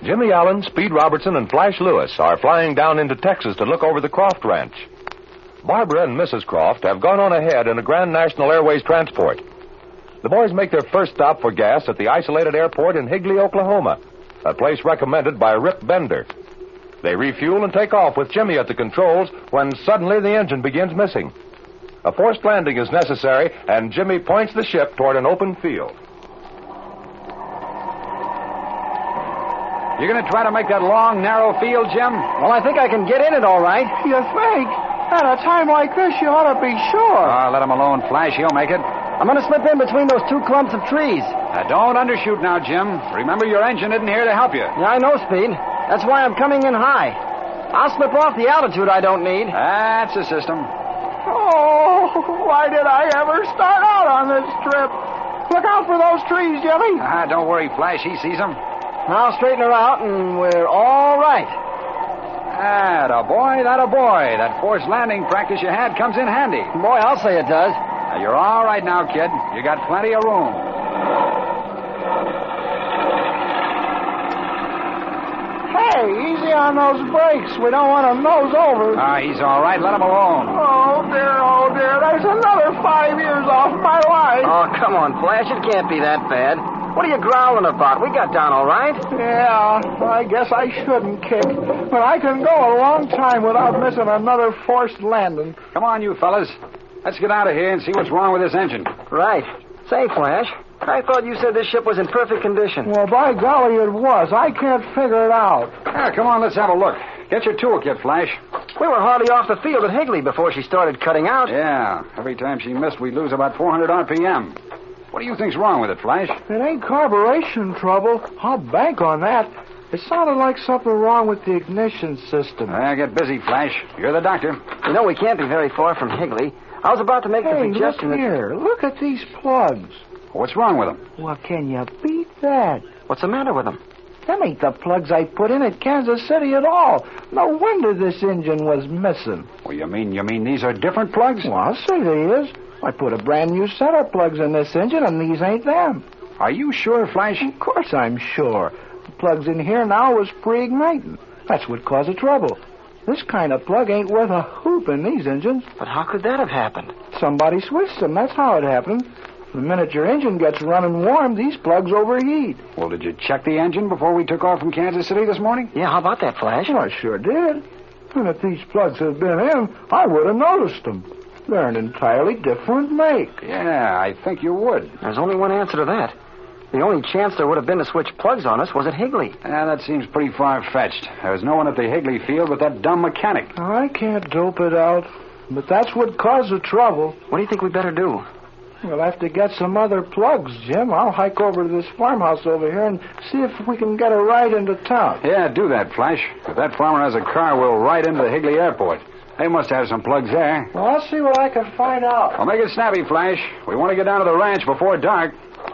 Jimmy Allen, Speed Robertson, and Flash Lewis are flying down into Texas to look over the Croft Ranch. Barbara and Mrs. Croft have gone on ahead in a Grand National Airways transport. The boys make their first stop for gas at the isolated airport in Higley, Oklahoma, a place recommended by Rip Bender. They refuel and take off with Jimmy at the controls when suddenly the engine begins missing. A forced landing is necessary, and Jimmy points the ship toward an open field. You going to try to make that long, narrow field, Jim? Well, I think I can get in it all right. You think? At a time like this, you ought to be sure. Let him alone, Flash. He'll make it. I'm going to slip in between those two clumps of trees. Don't undershoot now, Jim. Remember, your engine isn't here to help you. Yeah, I know, Speed. That's why I'm coming in high. I'll slip off the altitude I don't need. That's the system. Oh, why did I ever start out on this trip? Look out for those trees, Jimmy. Don't worry, Flash. He sees them. I'll straighten her out, and we're all right. Attaboy, that a boy. That forced landing practice you had comes in handy. Boy, I'll say it does. You're all right now, kid. You got plenty of room. Hey, easy on those brakes. We don't want to nose over. He's all right. Let him alone. Oh, dear. There's another 5 years off my life. Oh, come on, Flash. It can't be that bad. What are you growling about? We got down all right. Yeah, I guess I shouldn't kick. But I can go a long time without missing another forced landing. Come on, you fellas. Let's get out of here and see what's wrong with this engine. Right. Say, Flash, I thought you said this ship was in perfect condition. Well, by golly, it was. I can't figure it out. Come on, let's have a look. Get your toolkit, Flash. We were hardly off the field at Higley before she started cutting out. Yeah, every time she missed, we'd lose about 400 RPM. What do you think's wrong with it, Flash? It ain't carburation trouble. I'll bank on that. It sounded like something wrong with the ignition system. Get busy, Flash. You're the doctor. You know, we can't be very far from Higley. I was about to make the suggestion look here. Look at these plugs. What's wrong with them? Well, can you beat that? What's the matter with them? Them ain't the plugs I put in at Kansas City at all. No wonder this engine was missing. Well, you mean these are different plugs? Well, I'll say they is. I put a brand new set of plugs in this engine, and these ain't them. Are you sure, Flash? Of course I'm sure. The plugs in here now was pre-igniting. That's what caused the trouble. This kind of plug ain't worth a hoop in these engines. But how could that have happened? Somebody switched them. That's how it happened. The minute your engine gets running warm, these plugs overheat. Well, did you check the engine before we took off from Kansas City this morning? Yeah, how about that, Flash? Well, I sure did. And if these plugs had been in, I would have noticed them. They're an entirely different make. Yeah, I think you would. There's only one answer to that. The only chance there would have been to switch plugs on us was at Higley. That seems pretty far-fetched. There's no one at the Higley field but that dumb mechanic. I can't dope it out, but that's what caused the trouble. What do you think we'd better do? We'll have to get some other plugs, Jim. I'll hike over to this farmhouse over here and see if we can get a ride into town. Yeah, do that, Flash. If that farmer has a car, we'll ride into the Higley airport. They must have some plugs there. Well, I'll see what I can find out. Well, make it snappy, Flash. We want to get down to the ranch before dark.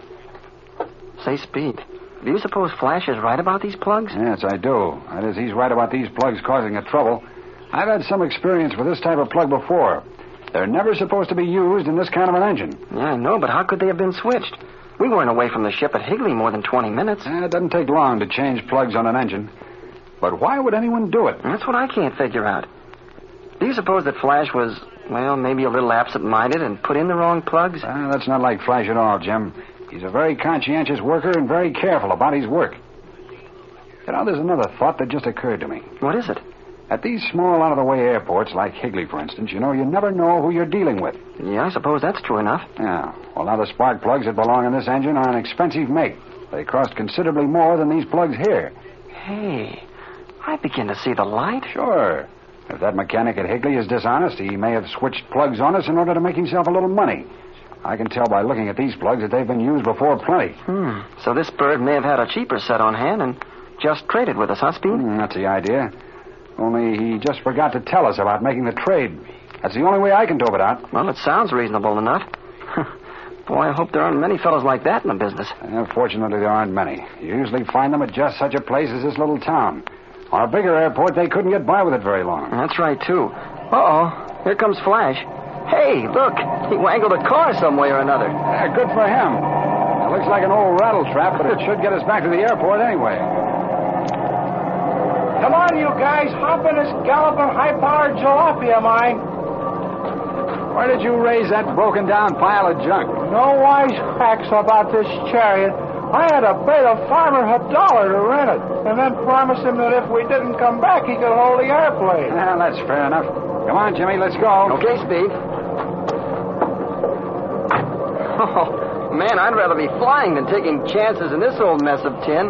Say, Speed, do you suppose Flash is right about these plugs? Yes, I do. That is, he's right about these plugs causing a trouble. I've had some experience with this type of plug before. They're never supposed to be used in this kind of an engine. Yeah, I know, but how could they have been switched? We weren't away from the ship at Higley more than 20 minutes. It doesn't take long to change plugs on an engine. But why would anyone do it? That's what I can't figure out. Do you suppose that Flash was, well, maybe a little absent-minded and put in the wrong plugs? That's not like Flash at all, Jim. He's a very conscientious worker and very careful about his work. You know, there's another thought that just occurred to me. What is it? At these small, out-of-the-way airports, like Higley, for instance, you know, you never know who you're dealing with. Yeah, I suppose that's true enough. Yeah. Well, now the spark plugs that belong in this engine are an expensive make. They cost considerably more than these plugs here. Hey, I begin to see the light. Sure. If that mechanic at Higley is dishonest, he may have switched plugs on us in order to make himself a little money. I can tell by looking at these plugs that they've been used before plenty. So this bird may have had a cheaper set on hand and just traded with us, huh, Speed? That's the idea. Only he just forgot to tell us about making the trade. That's the only way I can dope it out. Well, it sounds reasonable enough. Boy, I hope there aren't many fellows like that in the business. Fortunately, there aren't many. You usually find them at just such a place as this little town. On a bigger airport, they couldn't get by with it very long. That's right, too. Uh-oh. Here comes Flash. Hey, look. He wangled a car some way or another. Yeah, good for him. It looks like an old rattle trap, but it should get us back to the airport anyway. One of you guys hop in this galloping high-powered jalopy of mine. Where did you raise that broken-down pile of junk? No wisecracks about this chariot. I had to pay the farmer $1 to rent it, and then promise him that if we didn't come back, he could hold the airplane. Well, that's fair enough. Come on, Jimmy, let's go. Okay, Speed. Oh, man, I'd rather be flying than taking chances in this old mess of tin.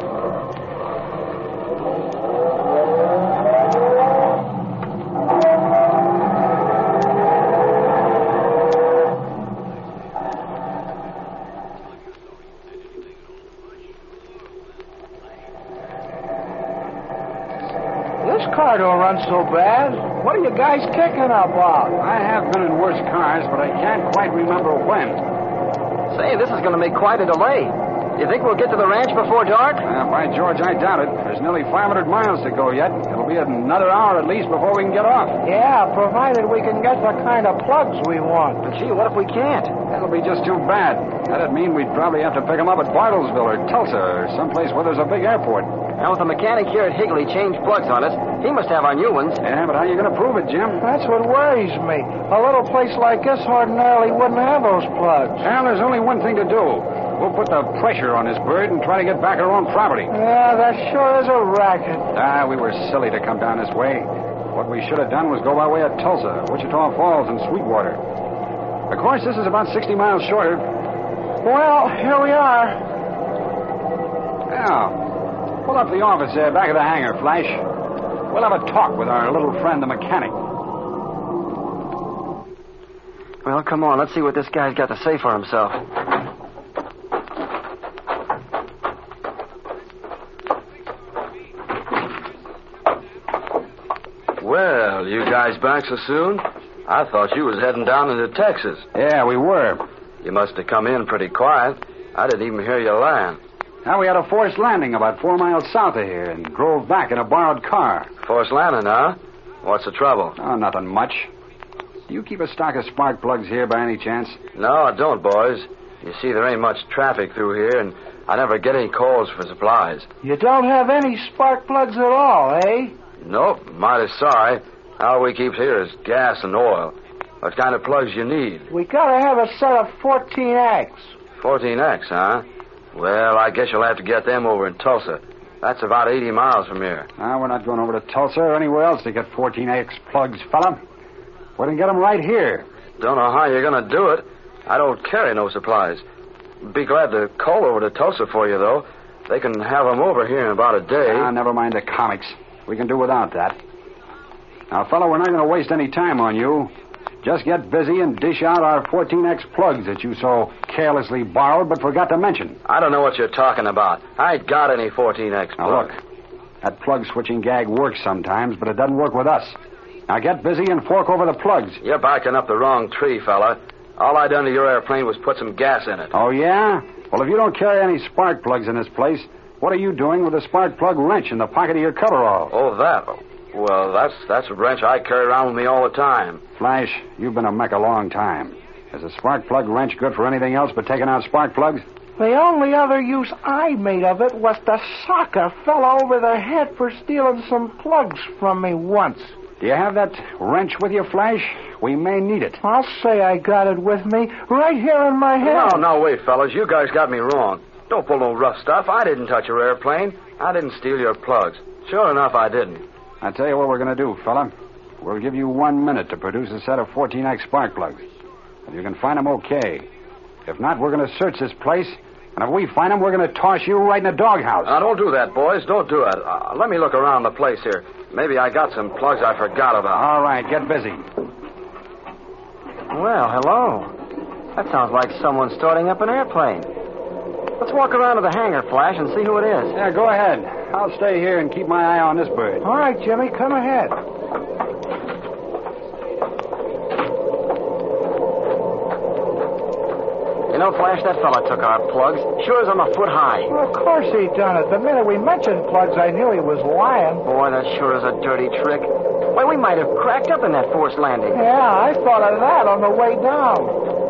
This car don't run so bad. What are you guys kicking about? I have been in worse cars, but I can't quite remember when. Say, this is going to make quite a delay. You think we'll get to the ranch before dark? By George, I doubt it. There's nearly 500 miles to go yet. It'll be another hour at least before we can get off. Yeah, provided we can get the kind of plugs we want. But gee, what if we can't? That'll be just too bad. That'd mean we'd probably have to pick them up at Bartlesville or Tulsa or someplace where there's a big airport. Now, with the mechanic here at Higley changed plugs on us, he must have our new ones. Yeah, but how are you going to prove it, Jim? That's what worries me. A little place like this ordinarily wouldn't have those plugs. Well, there's only one thing to do. We'll put the pressure on this bird and try to get back our own property. Yeah, that sure is a racket. We were silly to come down this way. What we should have done was go by way of Tulsa, Wichita Falls, and Sweetwater. Of course, this is about 60 miles shorter. Well, here we are. Now, pull up the office there, back of the hangar, Flash. We'll have a talk with our little friend, the mechanic. Well, come on, let's see what this guy's got to say for himself. Well, you guys back so soon? I thought you was heading down into Texas. Yeah, we were. You must have come in pretty quiet. I didn't even hear you land. Now, we had a forced landing about 4 miles south of here and drove back in a borrowed car. Forced landing, huh? What's the trouble? Oh, nothing much. Do you keep a stock of spark plugs here by any chance? No, I don't, boys. You see, there ain't much traffic through here, and I never get any calls for supplies. You don't have any spark plugs at all, eh? Nope, mighty sorry. All we keep here is gas and oil. What kind of plugs you need? We gotta have a set of 14X. 14X, huh? Well, I guess you'll have to get them over in Tulsa. That's about 80 miles from here. We're not going over to Tulsa or anywhere else to get 14X plugs, fella. We can get them right here. Don't know how you're going to do it. I don't carry no supplies. Be glad to call over to Tulsa for you, though. They can have them over here in about a day. Never mind the comics. We can do without that. Now, fella, we're not going to waste any time on you. Just get busy and dish out our 14X plugs that you so carelessly borrowed but forgot to mention. I don't know what you're talking about. I ain't got any 14X plugs. Now, look. That plug switching gag works sometimes, but it doesn't work with us. Now, get busy and fork over the plugs. You're backing up the wrong tree, fella. All I done to your airplane was put some gas in it. Oh, yeah? Well, if you don't carry any spark plugs in this place, what are you doing with a spark plug wrench in the pocket of your coverall? Oh, that. Well, that's a wrench I carry around with me all the time. Flash, you've been a mech a long time. Is a spark plug wrench good for anything else but taking out spark plugs? The only other use I made of it was to sock a fella over the head for stealing some plugs from me once. Do you have that wrench with you, Flash? We may need it. I'll say I got it with me right here in my head. No, wait, fellas. You guys got me wrong. Don't pull no rough stuff. I didn't touch your airplane. I didn't steal your plugs. Sure enough, I didn't. I'll tell you what we're going to do, fella. We'll give you 1 minute to produce a set of 14X spark plugs. If you can find them, okay. If not, we're going to search this place, and if we find them, we're going to toss you right in a doghouse. Now, don't do that, boys. Don't do it. Let me look around the place here. Maybe I got some plugs I forgot about. All right, get busy. Well, hello. That sounds like someone starting up an airplane. Let's walk around to the hangar, Flash, and see who it is. Yeah, go ahead. I'll stay here and keep my eye on this bird. All right, Jimmy, come ahead. You know, Flash, that fella took our plugs. Sure as I'm a foot high. Well, of course he done it. The minute we mentioned plugs, I knew he was lying. Boy, that sure is a dirty trick. Why, we might have cracked up in that forced landing. Yeah, I thought of that on the way down.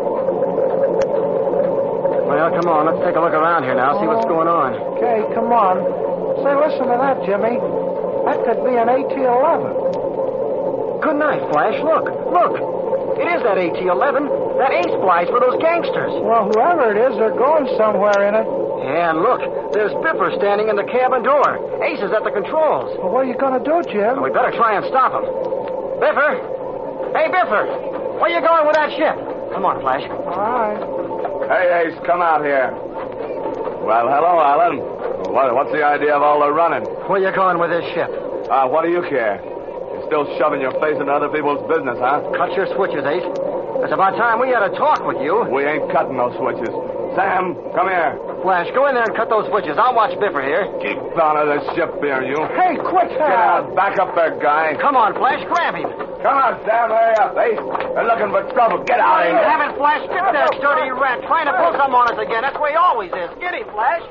Well, come on, let's take a look around here now, see what's going on. Okay, come on. Say, listen to that, Jimmy. That could be an AT-11. Good night, Flash. Look. It is that AT-11. That ace flies for those gangsters. Well, whoever it is, they're going somewhere in it. Yeah, and look. There's Biffer standing in the cabin door. Ace is at the controls. Well, what are you going to do, Jim? We better try and stop him. Biffer! Hey, Biffer! Where you going with that ship? Come on, Flash. All right. Hey, Ace, come out here. Well, hello, Alan. What's the idea of all the running? Where you going with this ship? What do you care? You're still shoving your face into other people's business, huh? Cut your switches, Ace. It's about time we had a talk with you. We ain't cutting those switches. Sam, come here. Flash, go in there and cut those switches. I'll watch Biffer here. Keep out of the ship here, you. Hey, quick, Get out. Back up there, guy. Come on, Flash, grab him. Come on, Sam, hurry up, Ace. They're looking for trouble. Get out of here. Have it, Flash. Get that dirty rat trying to pull some on us again. That's the way he always is. Get him, Flash.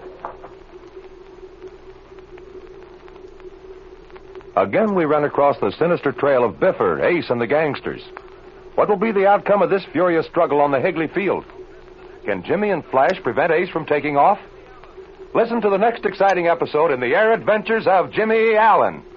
Again, we run across the sinister trail of Biffer, Ace, and the gangsters. What will be the outcome of this furious struggle on the Higley field? Can Jimmy and Flash prevent Ace from taking off? Listen to the next exciting episode in the Air Adventures of Jimmy Allen.